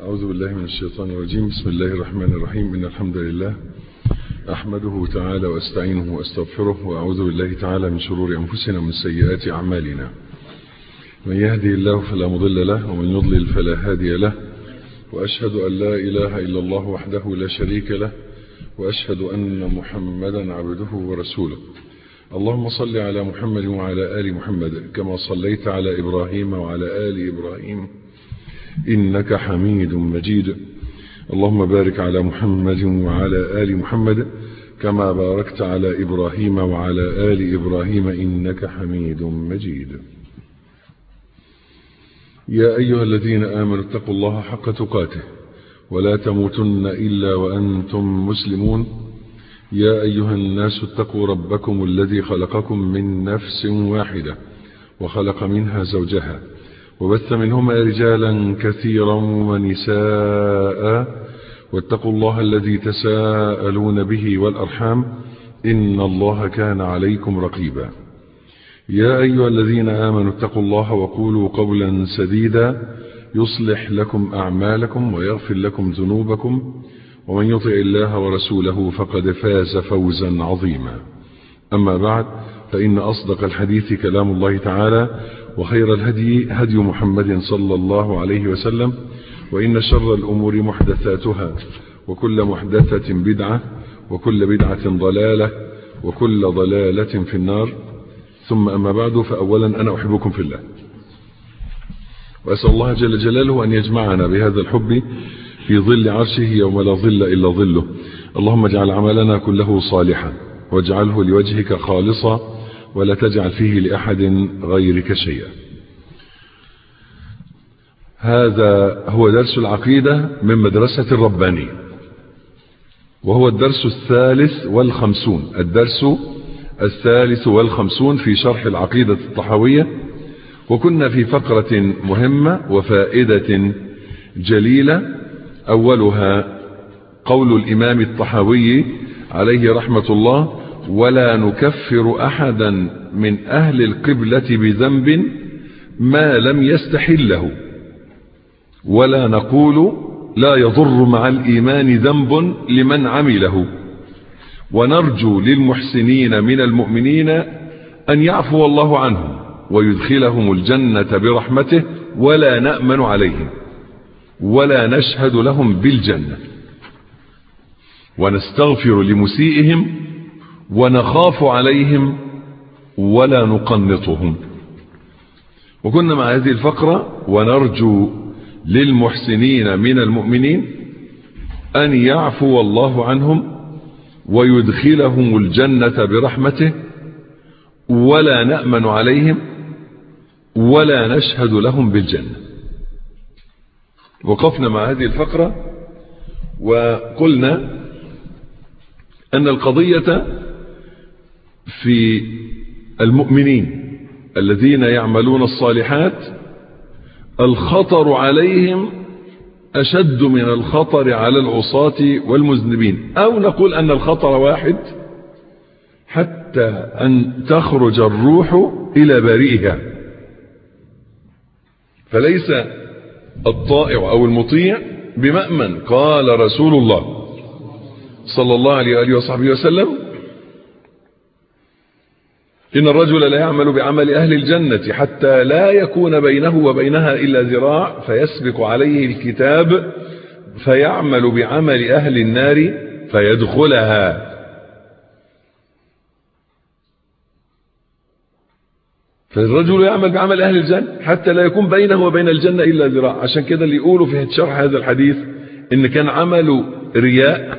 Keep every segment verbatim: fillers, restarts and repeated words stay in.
أعوذ بالله من الشيطان الرجيم. بسم الله الرحمن الرحيم. إن الحمد لله أحمده تعالى وأستعينه وأستغفره، وأعوذ بالله تعالى من شرور أنفسنا ومن سيئات أعمالنا. من يهدي الله فلا مضل له، ومن يضلل فلا هادي له. وأشهد أن لا إله إلا الله وحده لا شريك له، وأشهد أن محمدا عبده ورسوله. اللهم صل على محمد وعلى آل محمد كما صليت على إبراهيم وعلى آل إبراهيم إنك حميد مجيد. اللهم بارك على محمد وعلى آل محمد كما باركت على إبراهيم وعلى آل إبراهيم إنك حميد مجيد. يا أيها الذين آمنوا اتقوا الله حق تقاته ولا تموتن إلا وأنتم مسلمون. يا أيها الناس اتقوا ربكم الذي خلقكم من نفس واحدة وخلق منها زوجها وبث منهما رجالا كثيرا ونساء، واتقوا الله الذي تساءلون به والأرحام إن الله كان عليكم رقيبا. يا أيها الذين آمنوا اتقوا الله وقولوا قولا سديدا يصلح لكم أعمالكم ويغفر لكم ذنوبكم، ومن يطع الله ورسوله فقد فاز فوزا عظيما. أما بعد، فإن أصدق الحديث كلام الله تعالى، وخير الهدي هدي محمد صلى الله عليه وسلم، وإن شر الأمور محدثاتها، وكل محدثة بدعة، وكل بدعة ضلالة، وكل ضلالة في النار. ثم أما بعد، فأولا أنا أحبكم في الله، وأسأل الله جل جلاله أن يجمعنا بهذا الحب في ظل عرشه يوم لا ظل إلا ظله. اللهم اجعل عملنا كله صالحا، واجعله لوجهك خالصا، ولا تجعل فيه لأحد غيرك شيئا. هذا هو درس العقيدة من مدرسة الربانية، وهو الدرس الثالث والخمسون الدرس الثالث والخمسون في شرح العقيدة الطحاوية. وكنا في فقرة مهمة وفائدة جليلة، أولها قول الإمام الطحاوي عليه رحمة الله: ولا نكفر أحدا من أهل القبلة بذنب ما لم يستحله، ولا نقول لا يضر مع الإيمان ذنب لمن عمله، ونرجو للمحسنين من المؤمنين أن يعفو الله عنهم ويدخلهم الجنة برحمته، ولا نأمن عليهم ولا نشهد لهم بالجنة، ونستغفر لمسيئهم ونخاف عليهم ولا نقنطهم. وكنا مع هذه الفقرة: ونرجو للمحسنين من المؤمنين أن يعفو الله عنهم ويدخلهم الجنة برحمته، ولا نأمن عليهم ولا نشهد لهم بالجنة. وقفنا مع هذه الفقرة وقلنا أن القضية في المؤمنين الذين يعملون الصالحات الخطر عليهم أشد من الخطر على العصاة والمذنبين، أو نقول أن الخطر واحد حتى أن تخرج الروح إلى بريئها. فليس الطائع أو المطيع بمأمن. قال رسول الله صلى الله عليه وآله وصحبه وسلم: إن الرجل لا يعمل بعمل أهل الجنة حتى لا يكون بينه وبينها إلا ذراع، فيسبق عليه الكتاب فيعمل بعمل أهل النار فيدخلها. فالرجل يعمل بعمل أهل الجنة حتى لا يكون بينه وبين الجنة إلا ذراع. عشان كده اللي يقولوا في شرح هذا الحديث إن كان عمله رياء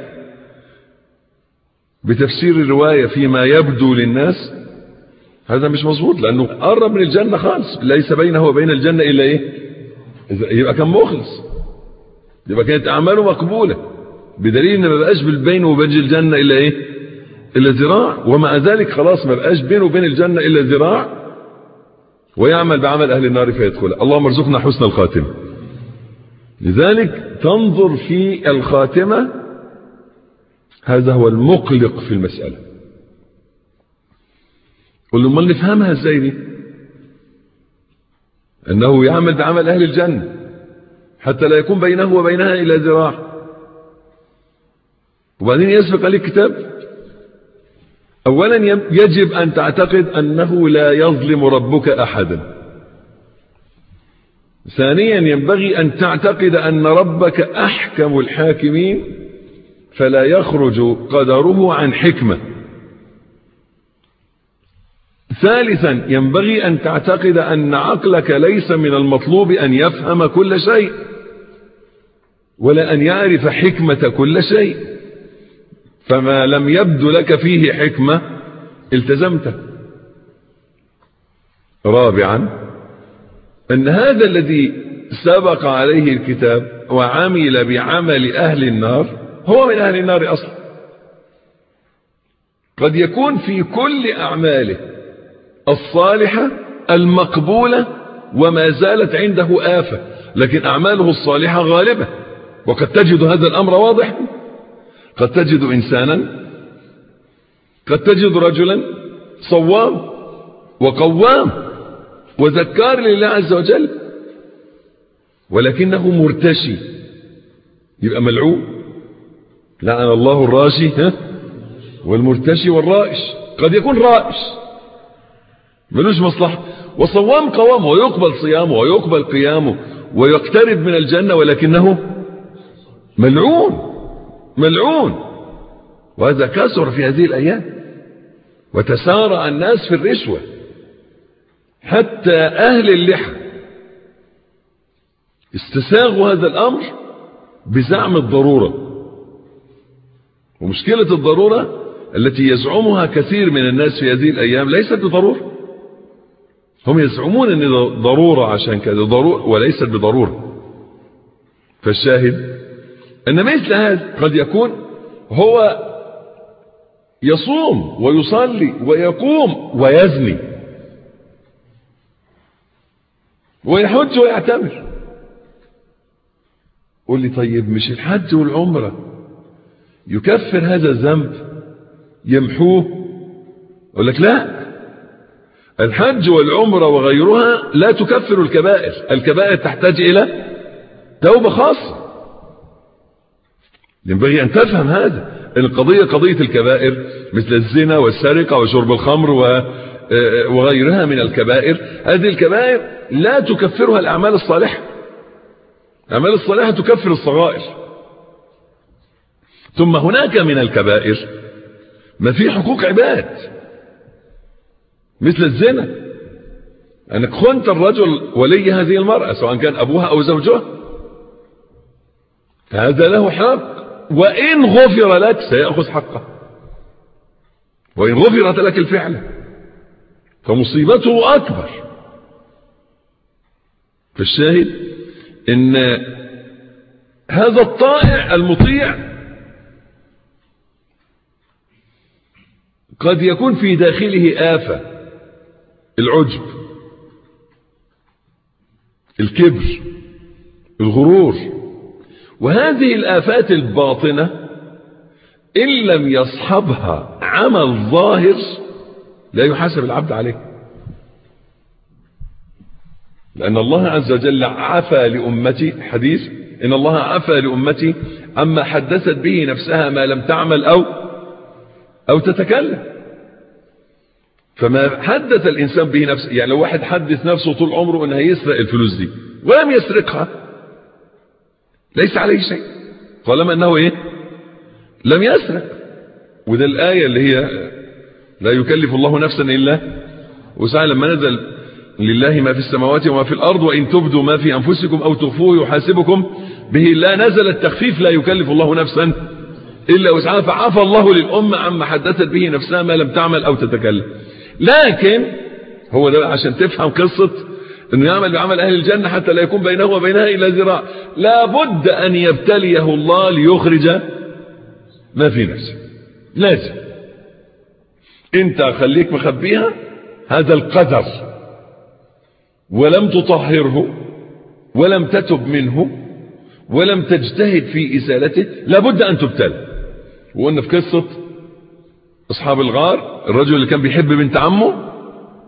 بتفسير الرواية فيما يبدو للناس، هذا مش مظبوط، لأنه قرب من الجنة خالص، ليس بينه وبين الجنة إلا إيه؟ يبقى كان مخلص، يبقى كانت أعماله مقبولة، بدليل إن ما بقاش بينه وبين الجنة إلا إيه؟ إلا ذراع. ومع ذلك خلاص ما بقاش بينه وبين الجنة إلا ذراع، ويعمل بعمل أهل النار فيدخلها. اللهم ارزقنا حسن الخاتمة. لذلك تنظر في الخاتمة، هذا هو المقلق في المسألة. قل لهم نفهمها ازاي دي؟ انه يعمل بعمل اهل الجنة حتى لا يكون بينه وبينها إلا ذراع، وبعدين يسبق عليه الكتاب. أولا يجب أن تعتقد أنه لا يظلم ربك أحدا. ثانيا ينبغي أن تعتقد أن ربك أحكم الحاكمين فلا يخرج قدره عن حكمة. ثالثا ينبغي أن تعتقد أن عقلك ليس من المطلوب أن يفهم كل شيء ولا أن يعرف حكمة كل شيء، فما لم يبدو لك فيه حكمة التزمته. رابعا أن هذا الذي سبق عليه الكتاب وعمل بعمل أهل النار هو من أهل النار أصلا. قد يكون في كل أعماله الصالحة المقبولة وما زالت عنده آفة، لكن أعماله الصالحة غالبة. وقد تجد هذا الأمر واضح، قد تجد إنسانا، قد تجد رجلا صوام وقوام وذكار لله عز وجل، ولكنه مرتشي، يبقى ملعون. لعن الله الراشي ها والمرتشي والرائش. قد يكون رائش ملوش مصلحة، وصوام قوامه ويقبل صيامه ويقبل قيامه ويقترب من الجنة، ولكنه ملعون ملعون. وهذا كثر في هذه الأيام، وتسارع الناس في الرشوة، حتى أهل اللحى استساغوا هذا الأمر بزعم الضرورة. ومشكلة الضرورة التي يزعمها كثير من الناس في هذه الأيام ليست بضرورة. هم يزعمون أن ضرورة عشان كذا ضرورة، وليست بضرورة. فالشاهد أن مثل هذا قد يكون هو يصوم ويصلي ويقوم ويزني ويحج ويعتمر. قل لي طيب مش الحج والعمرة يكفر هذا الذنب يمحوه؟ أقول لك لا، الحج والعمرة وغيرها لا تكفر الكبائر. الكبائر تحتاج إلى توبة خاصة. ينبغي أن تفهم هذا. القضية قضية الكبائر مثل الزنا والسرقة وشرب الخمر وغيرها من الكبائر، هذه الكبائر لا تكفرها الأعمال الصالحة. الأعمال الصالحة تكفر الصغائر. ثم هناك من الكبائر ما في حقوق عباد، مثل الزنا، أنك خنت الرجل ولي هذه المرأة سواء كان أبوها أو زوجها، فهذا له حق، وإن غفر لك سيأخذ حقه، وإن غفرت لك الفعل فمصيبته أكبر. فالشاهد إن هذا الطائع المطيع قد يكون في داخله آفة، العجب، الكبر، الغرور. وهذه الآفات الباطنة إن لم يصحبها عمل ظاهر لا يحاسب العبد عليه، لأن الله عز وجل عفى لأمتي، حديث إن الله عفى لأمتي عما حدثت به نفسها ما لم تعمل أو أو تتكلم. فما حدث الإنسان به نفسه، يعني لو واحد حدث نفسه طول عمره أنه يسرق الفلوس دي ولم يسرقها ليس عليه شيء طالما أنه إيه لم يسرق. وده الآية اللي هي لا يكلف الله نفسا إلا وسعها، لما نزل لله ما في السماوات وما في الأرض وإن تبدوا ما في أنفسكم أو تخفوه يحاسبكم به، لا نزل التخفيف لا يكلف الله نفسا إلا وسعها، فعفى الله للأمة عما حدثت به نفسها ما لم تعمل أو تتكلم. لكن هو ده عشان تفهم قصة انه يعمل بعمل اهل الجنة حتى لا يكون بينه وبينها الا ذراع، لابد ان يبتليه الله ليخرج ما في نفسه. لازم انت خليك مخبيها هذا القدر ولم تطهره ولم تتب منه ولم تجتهد في ازالته، لابد ان تبتلى. وقلنا في قصة اصحاب الغار الرجل اللي كان بيحب بنت عمه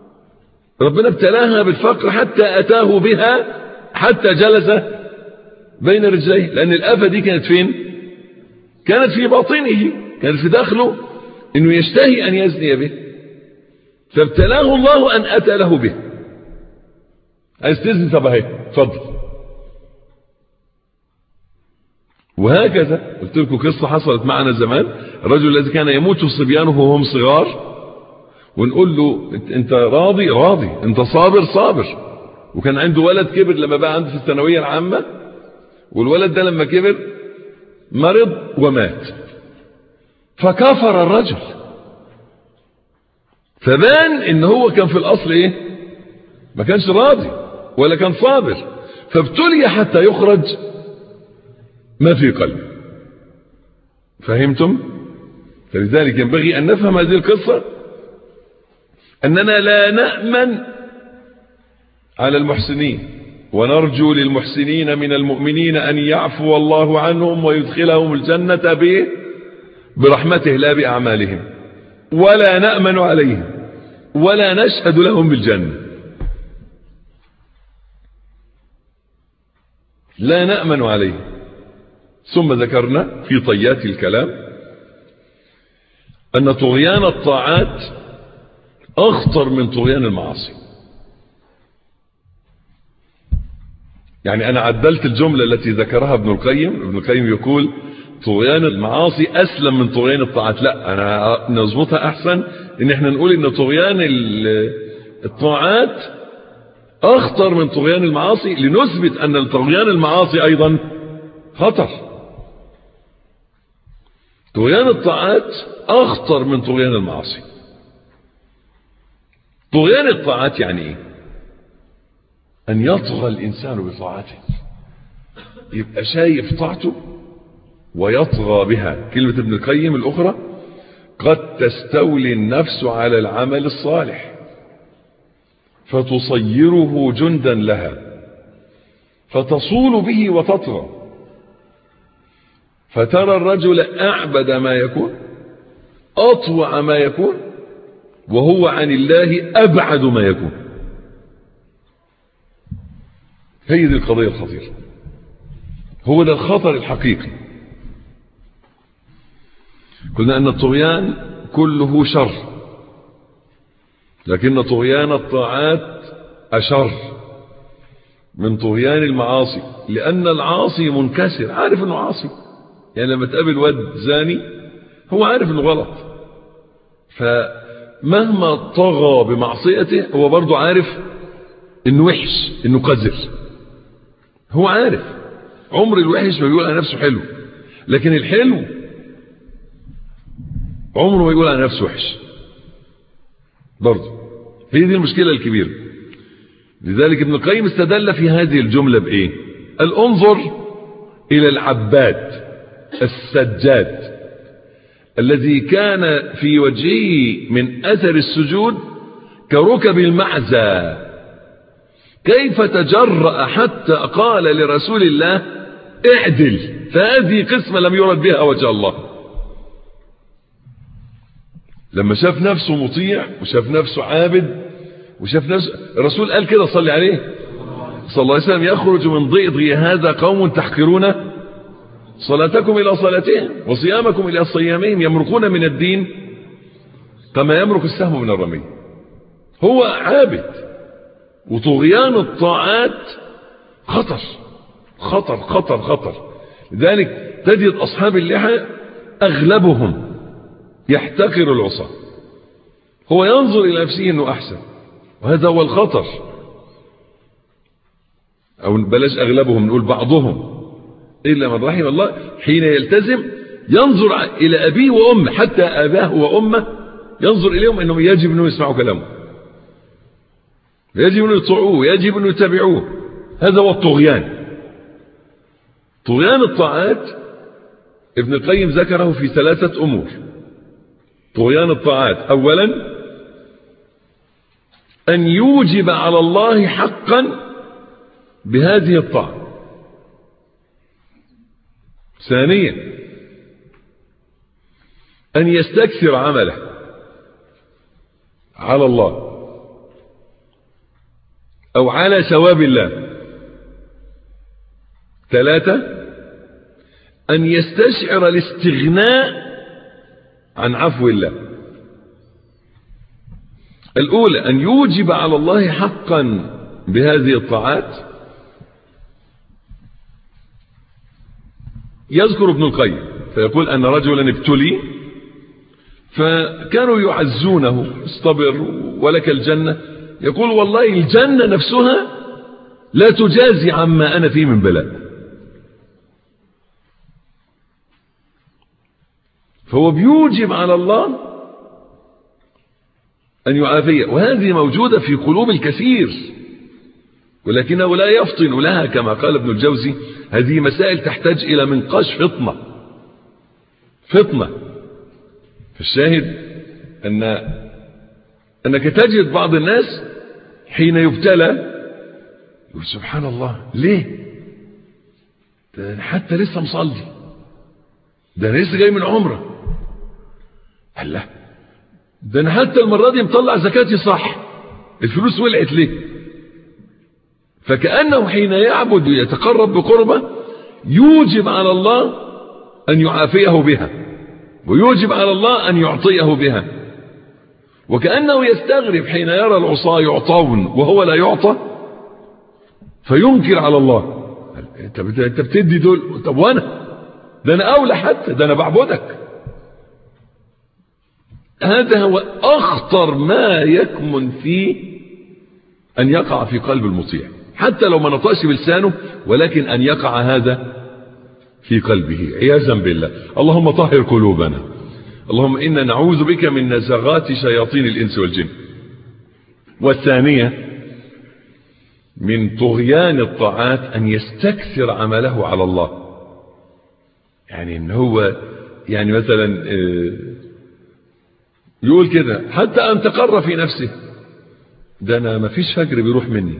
ربنا ابتلاها بالفقر حتى أتاه بها، حتى جلس بين رجليه، لأن الآفة دي كانت فين؟ كانت في باطنه، كانت في داخله إنه يشتهي أن يزني به، فابتلاه الله أن أتى له به. عايز تزني؟ طب اهي اتفضل. وهكذا قلت لكم قصة حصلت معنا زمان، الرجل الذي كان يموت صبيانه وهم صغار، ونقول له انت راضي؟ راضي. انت صابر؟ صابر. وكان عنده ولد كبر لما بقى عنده في الثانوية العامة، والولد ده لما كبر مرض ومات، فكفر الرجل، فبان ان هو كان في الاصل ايه؟ ما كانش راضي ولا كان صابر، فابتلي حتى يخرج ما في قلبه. فهمتم؟ فلذلك ينبغي ان نفهم هذه القصة، اننا لا نأمن على المحسنين، ونرجو للمحسنين من المؤمنين ان يعفو الله عنهم ويدخلهم الجنة به برحمته لا بأعمالهم، ولا نأمن عليهم ولا نشهد لهم بالجنة. لا نأمن عليهم. ثم ذكرنا في طيات الكلام أن طغيان الطاعات أخطر من طغيان المعاصي. يعني أنا عدلت الجملة التي ذكرها ابن القيم. ابن القيم يقول طغيان المعاصي أسلم من طغيان الطاعات. لا، أنا نظبطها أحسن إن احنا نقول إن طغيان الطاعات أخطر من طغيان المعاصي، لنثبت أن طغيان المعاصي أيضا خطر. طغيان الطاعات أخطر من طغيان المعاصي. طغيان الطاعات يعني إيه؟ أن يطغى الإنسان بطاعته، يبقى شايف طاعته ويطغى بها. كلمة ابن القيم الأخرى: قد تستولي النفس على العمل الصالح فتصيره جندا لها، فتصول به وتطغى، فترى الرجل أعبد ما يكون، أطوع ما يكون، وهو عن الله أبعد ما يكون. هي دي القضية الخطيرة، هو ده الخطر الحقيقي. قلنا أن الطغيان كله شر، لكن طغيان الطاعات أشر من طغيان المعاصي، لأن العاصي منكسر، عارف أنه عاصي. يعني لما تقابل واد زاني هو عارف أنه غلط، فمهما طغى بمعصيته هو برضو عارف أنه وحش، أنه قذر. هو عارف. عمر الوحش ما بيقول على نفسه حلو، لكن الحلو عمره ما يقول على نفسه وحش برضو. هي دي المشكلة الكبيرة. لذلك ابن القيم استدل في هذه الجملة بإيه؟ قال انظر إلى العباد السجاد الذي كان في وجهه من أثر السجود كركب المعزى، كيف تجرأ حتى قال لرسول الله اعدل، فهذه قسمة لم يرد بها وجه الله. لما شاف نفسه مطيع وشاف نفسه عابد وشاف نفسه، الرسول قال كده صلي عليه صلى الله عليه وسلم: يخرج من ضئضي هذا قوم تحقرون صلاتكم إلى صلاتهم وصيامكم إلى صيامهم، يمرقون من الدين كما يمرق السهم من الرمي. هو عابد. وطغيان الطاعات خطر خطر خطر خطر. لذلك تجد أصحاب اللحى أغلبهم يحتقر العصاة، هو ينظر إلى نفسه أنه أحسن، وهذا هو الخطر. أو بلاش أغلبهم، نقول بعضهم إلا من رحم الله، حين يلتزم ينظر إلى أبيه وأمه، حتى أباه وأمه ينظر إليهم أنهم يجب أنه يسمعوا كلامه، يجب أنه يطيعوه، يجب أنه يتبعوه. هذا هو الطغيان. طغيان الطاعات ابن القيم ذكره في ثلاثة أمور. طغيان الطاعات: أولا أن يوجب على الله حقا بهذه الطاعة. ثانيا أن يستكثر عمله على الله أو على ثواب الله. ثلاثة أن يستشعر الاستغناء عن عفو الله. الأولى أن يوجب على الله حقا بهذه الطاعات. يذكر ابن القيم فيقول أن رجلا ابتلي فكانوا يعزونه، اصطبر ولك الجنة. يقول والله الجنة نفسها لا تجازي عما أنا فيه من بلاء. فهو بيوجب على الله أن يعافيه، وهذه موجودة في قلوب الكثير ولكنه لا يفطن لها كما قال ابن الجوزي. هذه مسائل تحتاج إلى منقاش فطنة فطنة. فالشاهد أن أنك تجد بعض الناس حين يبتلى يقول سبحان الله ليه ده أنا حتى لسه مصلي، ده أنا لسه جاي من عمره، هلا ده أنا حتى المرة دي مطلع زكاتي صح، الفلوس ولعت ليه؟ فكأنه حين يعبد ويتقرب بقربة يوجب على الله أن يعافيه بها، ويوجب على الله أن يعطيه بها. وكأنه يستغرب حين يرى العصاة يعطون وهو لا يعطى فينكر على الله. انت بتدي دول، طب وانا ده انا اولى، حتى ده انا بعبدك. هذا هو اخطر ما يكمن فيه ان يقع في قلب المطيع، حتى لو ما نطقش بلسانه، ولكن ان يقع هذا في قلبه عياذا بالله. اللهم طهر قلوبنا، اللهم إنا نعوذ بك من نزغات شياطين الإنس والجن. والثانية من طغيان الطاعات أن يستكثر عمله على الله. يعني إن هو يعني مثلا يقول كده حتى أن تقر في نفسه، ده أنا ما فيش فجر بيروح مني،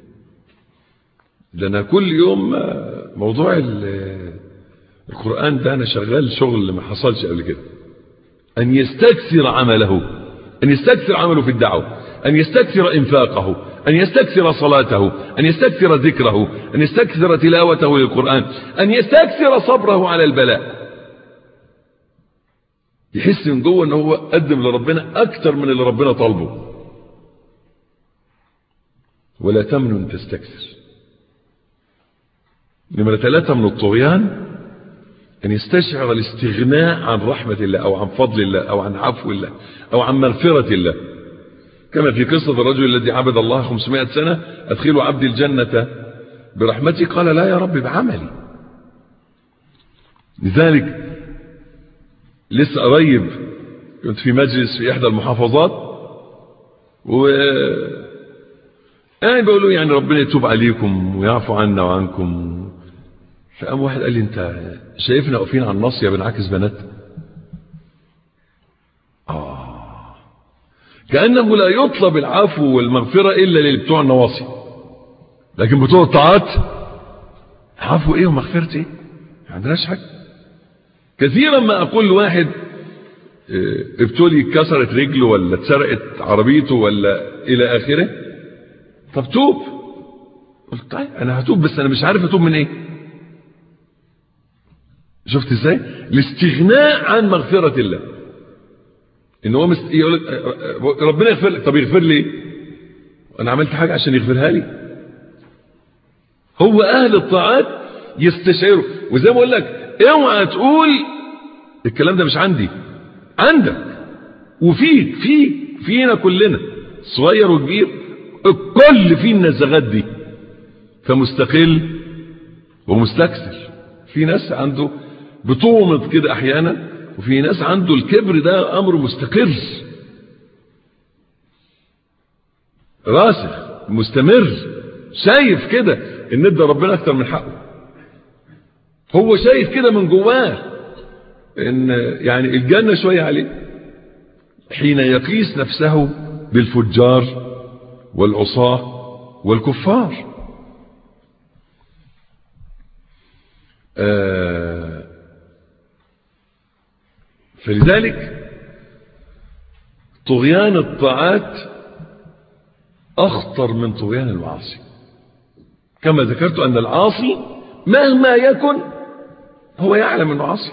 ده أنا كل يوم موضوع القرآن ده أنا شغال شغل ما حصلش قبل كده. أن يستكثر عمله، أن يستكثر عمله في الدعوة، أن يستكثر إنفاقه، أن يستكثر صلاته، أن يستكثر ذكره، أن يستكثر تلاوته للقرآن، أن يستكثر صبره على البلاء. يحس من جوه أنه هو قدم لربنا أكثر من اللي ربنا طالبه. ولا تمنن تستكثر. نمرة ثلاثة من الطغيان أن يستشعر الاستغناء عن رحمة الله أو عن فضل الله أو عن عفو الله أو عن مغفرة الله، كما في قصة الرجل الذي عبد الله خمسمائة سنة أدخلوا عبد الجنة برحمتي، قال لا يا رب بعملي. لذلك لسه قريب كنت في مجلس في إحدى المحافظات و يعني بيقولوا يعني ربنا يتوب عليكم ويعفو عنا وعنكم. فقام واحد قال لي انت شايفنا واقفين على الناصية بنعكس بنات؟ آه كأنه لا يطلب العفو والمغفرة إلا للبتوع النواصي، لكن بتوع الطاعات عفو إيه ومغفرة إيه؟ ما عندناش حاجة. كثيرا ما أقول لواحد ابتولي كسرت رجله ولا اتسرقت عربيته ولا إلى آخره، طب توب. قلت طيب أنا هتوب بس أنا مش عارف أتوب من إيه. شفت ازاي الاستغناء عن مغفرة الله، ان هو مست... يقول ربنا يغفر لك، طب يغفر لي ايه؟ انا عملت حاجة عشان يغفرها لي؟ هو اهل الطاعات يستشعروا. وزي ما اقول لك اوعى تقول الكلام ده مش عندي، عندك وفيك، فيك فينا كلنا صغير وكبير، الكل فيه النزغات دي. فمستقل ومستكثر. في ناس عنده بطومة كده احيانا، وفي ناس عنده الكبر ده امر مستقر راسخ مستمر، شايف كده ان ادى ربنا اكتر من حقه. هو شايف كده من جواه ان يعني الجنة شوية عليه، حين يقيس نفسه بالفجار والعصاة والكفار. آه فلذلك طغيان الطاعات أخطر من طغيان المعاصي. كما ذكرت أن العاصي مهما يكن هو يعلم انه عاصي،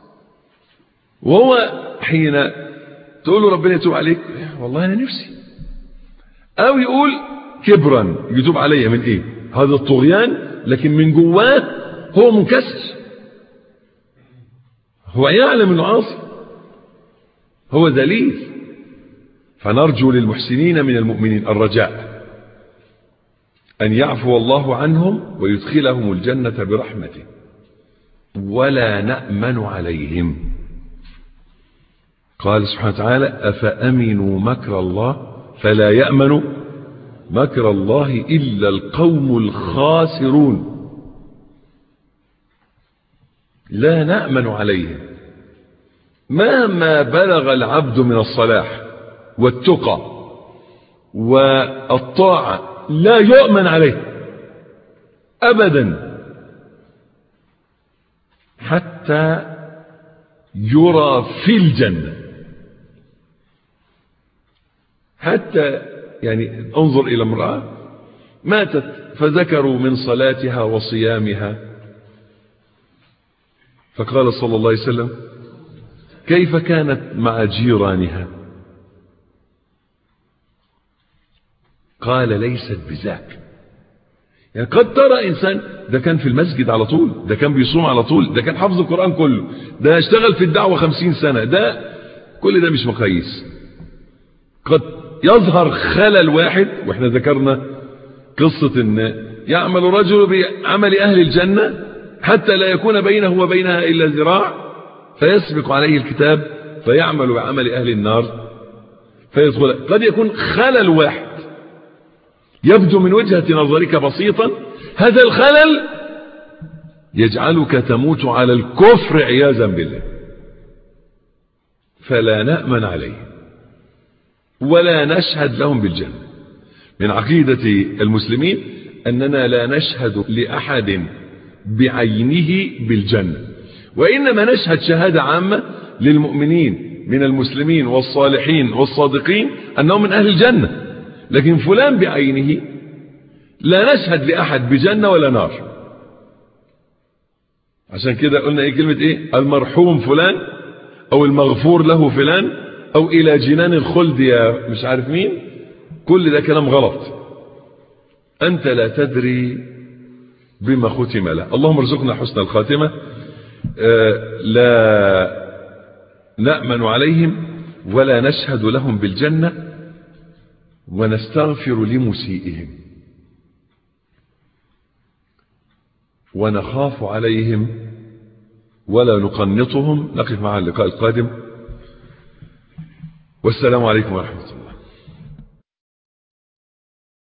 وهو حين تقول له ربنا يتوب عليك والله انا نفسي، او يقول كبرا يتوب علي من ايه، هذا الطغيان، لكن من جواه هو منكسر، هو يعلم انه عاصي، هو ذليل. فنرجو للمحسنين من المؤمنين الرجاء أن يعفو الله عنهم ويدخلهم الجنة برحمته، ولا نأمن عليهم. قال سبحانه وتعالى أفأمنوا مكر الله فلا يأمن مكر الله إلا القوم الخاسرون. لا نأمن عليهم مهما بلغ العبد من الصلاح والتقى والطاعة، لا يؤمن عليه أبدا حتى يرى في الجنة. حتى يعني انظر إلى امرأة ماتت فذكروا من صلاتها وصيامها، فقال صلى الله عليه وسلم كيف كانت مع جيرانها؟ قال ليست بذاك. يعني قد ترى إنسان ده كان في المسجد على طول، ده كان بيصوم على طول، ده كان حافظ القرآن كله، ده اشتغل في الدعوة خمسين سنة، ده كل ده مش مقاييس. قد يظهر خلل واحد، واحنا ذكرنا قصة ان يعمل رجل بعمل أهل الجنة حتى لا يكون بينه وبينها إلا ذراع، فيسبق عليه الكتاب فيعمل بعمل أهل النار فيدخل. قد يكون خلل واحد يبدو من وجهة نظرك بسيطا، هذا الخلل يجعلك تموت على الكفر عياذا بالله. فلا نأمن عليه ولا نشهد لهم بالجنة. من عقيدة المسلمين أننا لا نشهد لأحد بعينه بالجنة، وإنما نشهد شهادة عامة للمؤمنين من المسلمين والصالحين والصادقين أنهم من أهل الجنة، لكن فلان بعينه لا نشهد لأحد بجنة ولا نار. عشان كده قلنا ايه كلمة ايه المرحوم فلان او المغفور له فلان او الى جنان الخلد يا مش عارف مين، كل ده كلام غلط. انت لا تدري بما ختم له. اللهم ارزقنا حسن الخاتمة. آه لا نأمن عليهم ولا نشهد لهم بالجنة ونستغفر لمسيئهم ونخاف عليهم ولا نقنطهم. نقف مع اللقاء القادم، والسلام عليكم ورحمة الله.